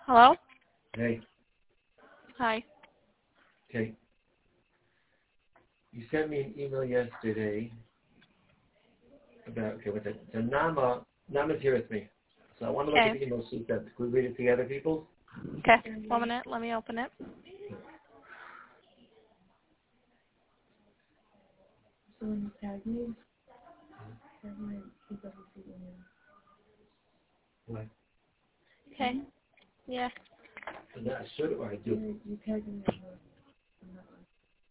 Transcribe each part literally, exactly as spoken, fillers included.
Hello? Hey. Hi. Okay. You sent me an email yesterday about, okay, what's that? So Nama, Nama's here with me. So I want to look at Okay. the email she sent. Could we read it together, people? Okay. One minute. Let me open it. So when you tag me, tag my P W C email. What? Okay. Yeah. And that I should or I do? You, you tagged me on the, on that one.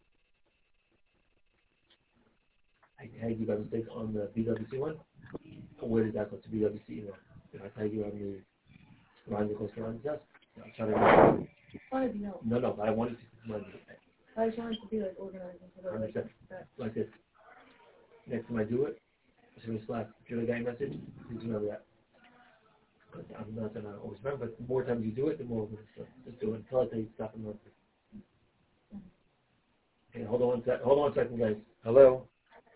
I tagged you by mistake on the B W C one? Or where did that go to B W C email? Did I tag you on the Ryan Nichols Ryan stuff? No, I'm trying to remember. I wanted to know. No, no, but I wanted to remind you. I just wanted to be like organized and I sort of like understand. that. Like this. Next time I do it, send me a Slack. If you're the guy message, please remember that. But I'm not gonna always remember, but the more times you do it, the more we're gonna just do it until I tell you to stop and remember. Okay, hold on one sec. Hold on one second, guys. Hello.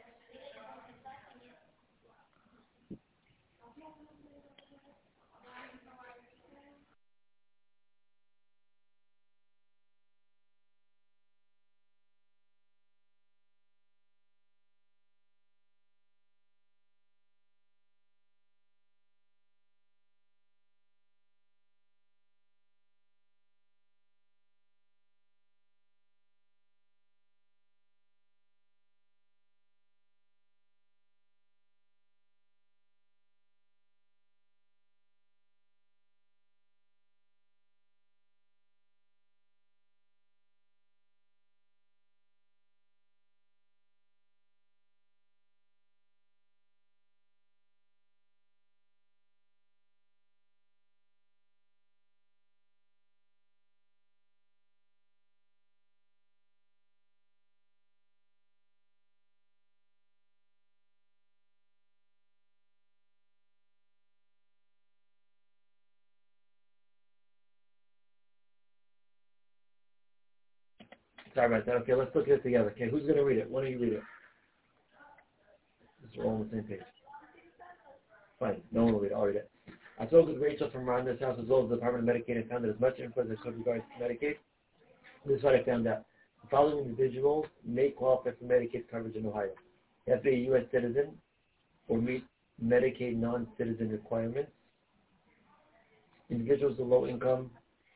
Sorry about that. Okay, let's look at it together. Okay, who's gonna read it? Why don't you read it? We're all on the same page. Fine. No one will read it. I'll read it. I spoke with Rachel from Rhonda's house as well as the Department of Medicaid and found that as much info as with regards to Medicaid. This is what I found out. The following individuals may qualify for Medicaid coverage in Ohio. You have to be a U S citizen or meet Medicaid non-citizen requirements. Individuals with low income,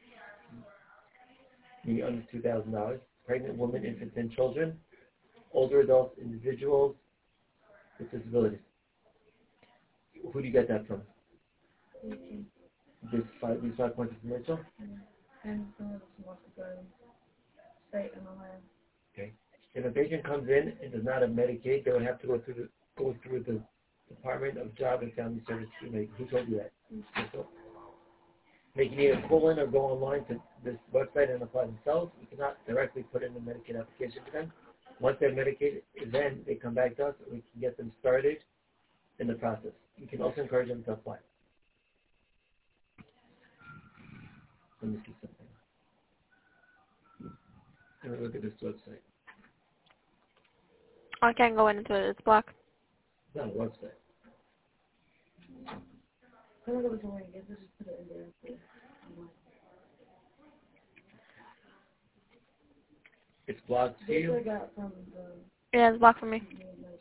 meaning under two thousand dollars. Pregnant women, infants, and children. Older adults, individuals with disabilities. Who do you get that from? Okay. This five, these five points of information? And some of us wants to go state in Ohio. Okay. If a patient comes in and does not have Medicaid, they would have to go through the go through the Department of Job and Family Services. Who told you that? Mm-hmm. They can either call in or go online to this website and apply themselves. We cannot directly put in a Medicaid application to them. Once they're Medicaid, then they come back to us and we can get them started in the process. We can also encourage them to apply. Let me see something. Let me look at this website. I can't go into it. It's blocked. It's not a website. I don't know which one I get. Let's just put it in there. For It's blocked to this you. I got from the. Yeah, it's blocked for me.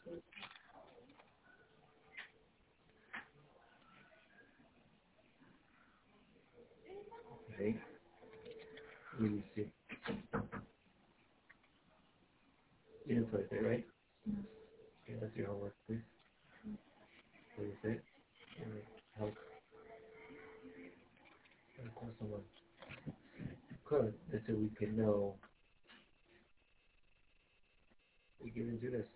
Okay. Let me see. You didn't put it there, right? Mm-hmm. Okay, that's your homework, please. What do you say? Help. Of course, someone could, just so we could know we can do this.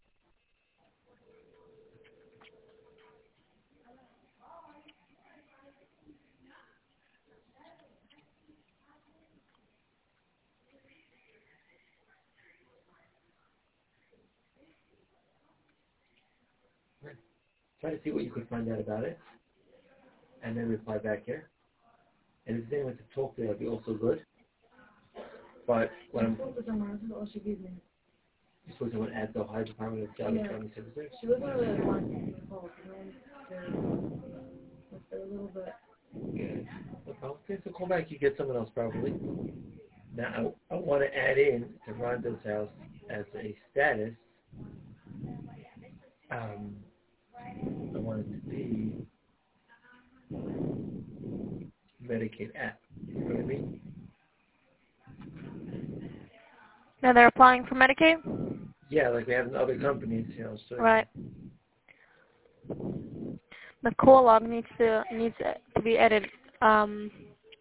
Right. Try to see what you could find out about it, and then reply back here. And if there's anyone to talk to, that'd be also good. But what I'm spoke to someone. This is all she gave me. you supposed to someone at the Ohio Department of Job Yeah. and Family Services. She wasn't really wanting to be called. You know, they're, they're a little bit. Yeah. No problem. Okay, so call back. You get someone else probably. Now, I, I want to add in to Rhonda's house as a status. Um, I want it to be Medicaid app. You know what I mean? Now they're applying for Medicaid? Yeah, like we have in other companies, you know. So Right. The call log needs to needs to be edited. Um.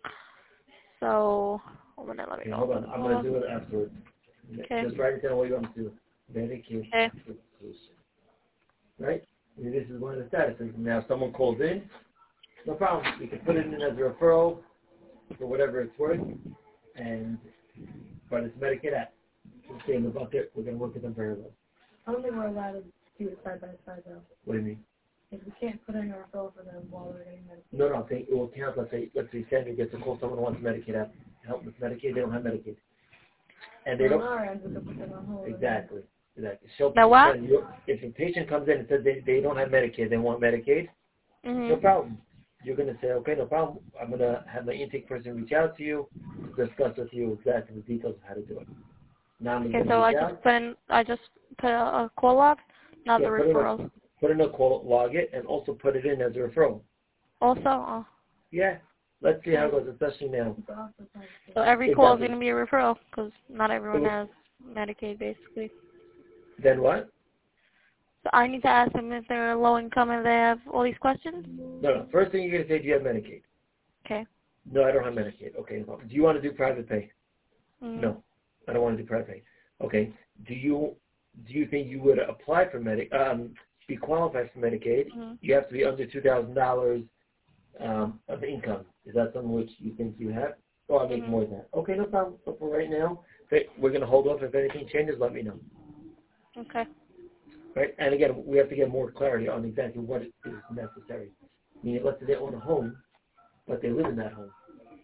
So hold on, let me Okay, go. hold on. I'm gonna do it afterwards. Okay. Just write it down what you want to do. Medicaid Okay. application. Right? And this is one of the statuses. Now, if someone calls in, no problem. We can put it in as a referral for whatever it's worth, and but it's Medicaid app. We'll stay in the bucket. We're gonna work with them very well. I don't think we're allowed to do it side by side though. What do you mean? Like we can't put in a referral for them while they're getting Medicaid. No, no. I think it will count. Let's say, let's say Sandra gets a call. Someone who wants Medicaid app. Help with Medicaid. They don't have Medicaid, and they So on don't. our end, we could put them on hold. Exactly. Exactly. So Now what? if a patient comes in and says they, they don't have Medicaid, they want Medicaid, Mhm. no problem. You're going to say, okay, no problem. I'm going to have my intake person reach out to you to discuss with you exactly the details of how to do it. Now I'm Okay, going to so I reach just out. put in I just put a, a call log, not Yeah, the put in, a, referrals. put in a call, log it, and also put it in as a referral. Also, oh. Yeah. Let's see how it goes, especially now. So every call is Exactly. going to be a referral because not everyone So- has Medicaid, basically. Then what? So I need to ask them if they're low income and they have all these questions? No, no. First thing you're going to say, do you have Medicaid? Okay. No, I don't have Medicaid. Okay. No. Do you want to do private pay? Mm. No, I don't want to do private pay. Okay. Do you do you think you would apply for Medi um be qualified for Medicaid? Mm-hmm. You have to be under two thousand dollars um of income. Is that something which you think you have? Oh, I make Mm-hmm. more than that. Okay, no problem. So for right now, we're gonna hold off. If anything changes, let me know. Okay. Right? And again, we have to get more clarity on exactly what is necessary. Meaning, let's say they own a home, but they live in that home.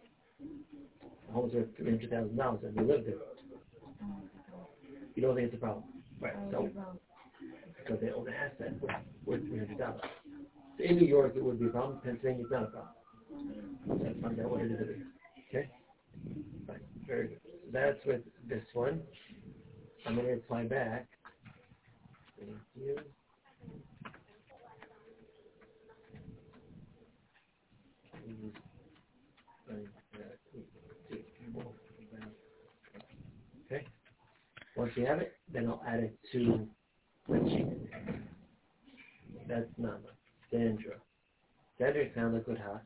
The home's worth three hundred thousand dollars, and they live there. You don't think it's a problem, right? So because they own an asset worth, worth three hundred dollars. So in New York, it would be a problem. Pennsylvania, it's not a problem. So let's find out what it is. Over here. Okay. Right. Very good. So that's with this one. I'm going to reply back. Thank you. Okay. Once you have it, then I'll add it to what sheet. That's Nama. Sandra. Sandra sounds like good, huh?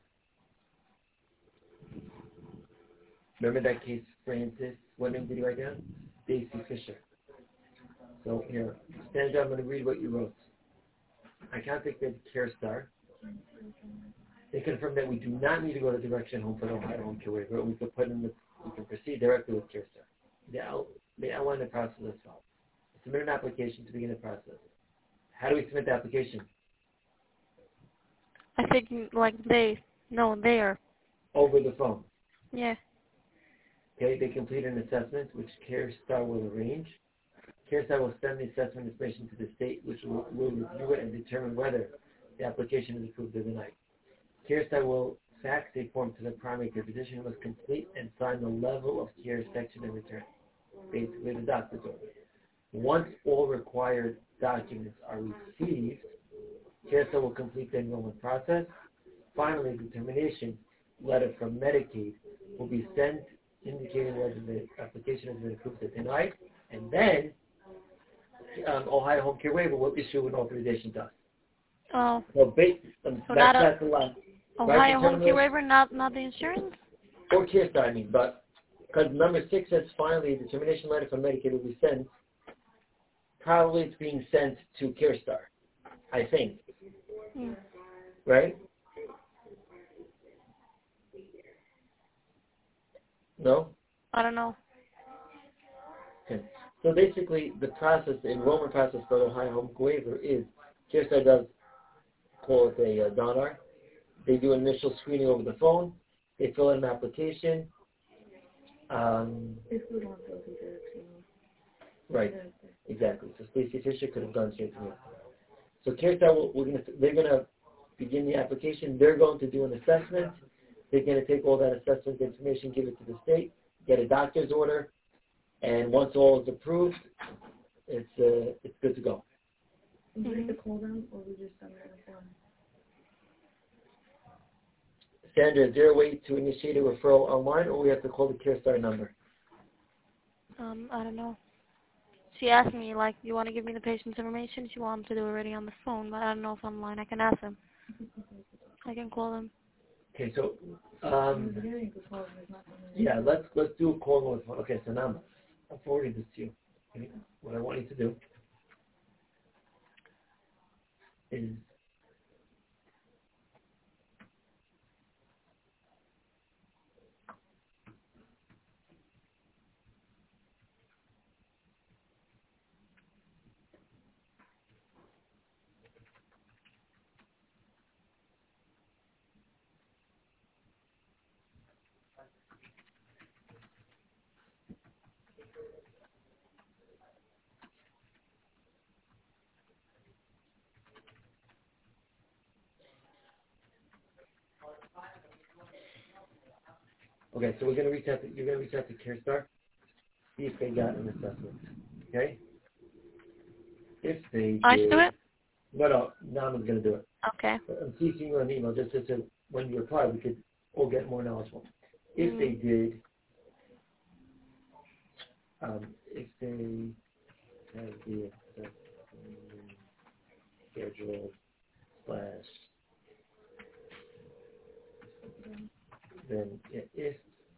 Remember that case, Francis? What name did you write down? Stacy Fisher. So here, Sandra, I'm going to read what you wrote. I contacted CareStar. They confirmed that we do not need to go to Direction Home for the Ohio Home Care Waiver. We could put in the, we can proceed directly with CareStar. They, out, they outline the process as follows. Submit an application to begin the process. How do we submit the application? I think like they, no, they are. Over the phone. Yeah. Okay, they complete an assessment, which CareStar will arrange. CareStar will send the assessment information to the state, which will, will review it and determine whether the application is approved or denied. CareStar will fax a form to the primary care physician who must complete and sign the level of care section and return, basically the doctor's order. Once all required documents are received, CareStar will complete the enrollment process. Finally, the determination letter from Medicaid will be sent indicating whether the application has been approved or denied, and then um, Ohio Home Care Waiver will issue an authorization to us. Oh. So, based, um, So that's, not a that's the last. Ohio Home Care Waiver, not not the insurance? Or CareStar, I mean, but because number six says finally a determination letter from Medicaid will be sent. Probably it's being sent to CareStar, I think. Hmm. Right? No? I don't know. Okay. So basically, the process, the enrollment process for the Ohio Home Care Waiver is CareStar does call it a uh, DONAR. They do initial screening over the phone. They fill in an application. Um, right. Exactly. So Stacey Fisher could have done straight to me. So CareStar, will, we're gonna, they're going to begin the application. They're going to do an assessment. They're going to take all that assessment information, give it to the state, get a doctor's order, and once all is approved, it's uh, it's good to go. Do we have to call them, or we just send them a form? Sandra, is there a way to initiate a referral online, or we have to call the CareStar number? Um, I don't know. She asked me, like, you want to give me the patient's information? She wanted to do it already on the phone, but I don't know if online. I can ask them. I can call them. Okay, so, In um, the beginning, you could call them, there's not something. yeah, let's let's do a call with one. Okay, so now I'm, I'm forwarding this to you. Okay? What I want you to do is okay. So we're gonna reach out to you're gonna reach out to CareStar, see if they got an assessment. Okay. If they I did, should do it? no, no, Nama's gonna do it. Okay. But I'm teaching you an email just so that when you reply, we could all get more knowledgeable. If Mm. they did, um, if they have the assessment schedule slash, then if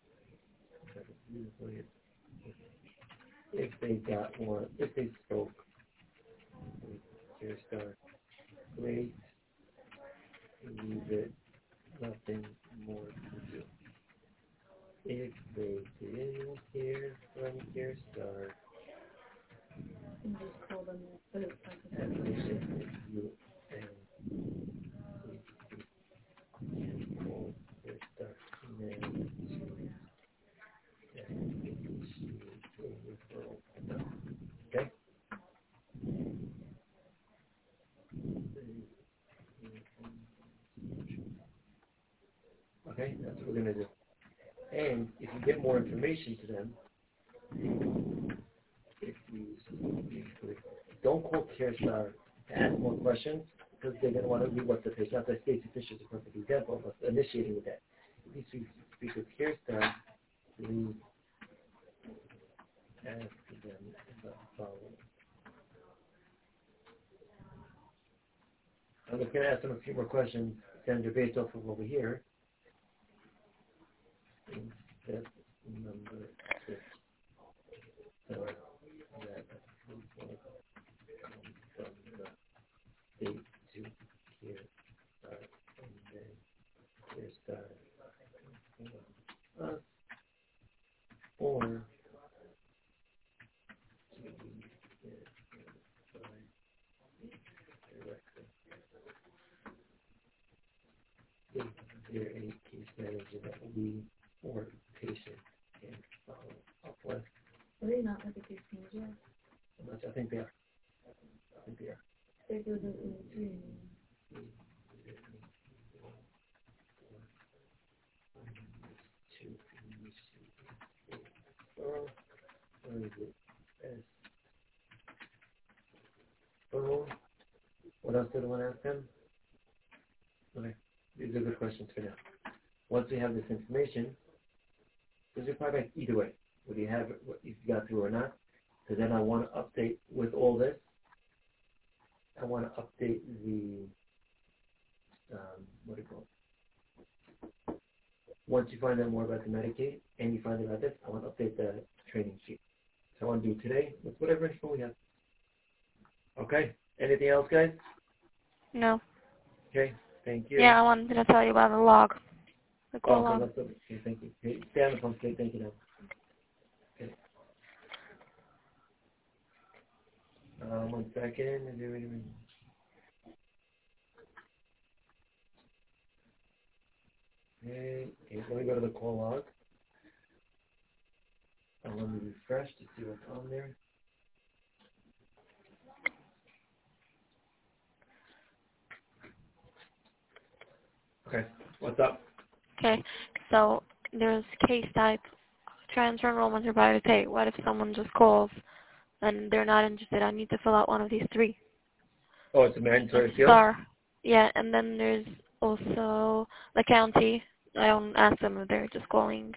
if they got one, if they spoke with CareStar, great, leave it, nothing more to do. If they didn't hear from CareStar, And just call them, but it's like a and second. if you and can call CareStar email to and initiate a referral. Okay? Okay, that's what we're going to do. And if you get more information to them, if you don't call CareStar to ask more questions, because they're going to want to read what the patient. Not that Stacey Fisher is a perfect example of initiating with that. If you speak with CareStar, please ask them about the following. I'm just going to ask them a few more questions, Sandra, based off of over here. Step number six. So that approval comes from the state to CareStar, and then CareStar informs us, or do we get notified directly? Is there a case manager that we or patient can follow up with? Are they not like a case manager? Unless I think they are. I think they are. They go to the training. Or is it S? Oh, what else did I want to ask them? Okay, these are good questions for now. Once we have this information, because you're probably back either way, whether you have it, what you got through or not. Because then I want to update with all this. I want to update the um, what do you call it? Once you find out more about the Medicaid and you find out about this, I want to update the training sheet. So I want to do today with whatever info we have. Okay. Anything else, guys? No. Okay. Thank you. Yeah, I wanted to tell you about the log. The call Oh, log. okay, that's okay. Thank you. Hey, stay on the phone. Okay, thank you. Now. Okay. Um, one second. Is there any? Okay. Okay. Let me go to the call log. And let me refresh to see what's on there. Okay. What's up? Okay, so there's case type, transfer enrollment or private pay. What if someone just calls and they're not interested? I need to fill out one of these three. Oh, it's a mandatory field? Star. Yeah, and then there's also the county. I don't ask them if they're just calling.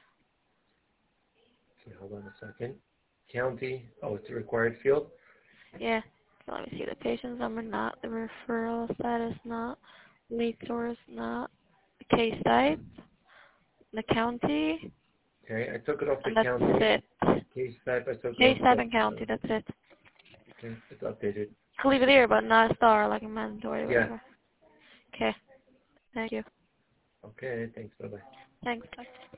Okay, hold on a second. County. Oh, it's a required field? Yeah. So let me see the patient's number, not the referral status, not lead source, not the case type, the county, Okay, I took it off the and that's county. it. Case type, I took it Case off. type and county, that's it. Okay, it's updated. I'll leave it here, but not a star, like a mandatory or Yeah. whatever. Okay. Thank you. Okay, thanks. Bye-bye. Thanks. Bye.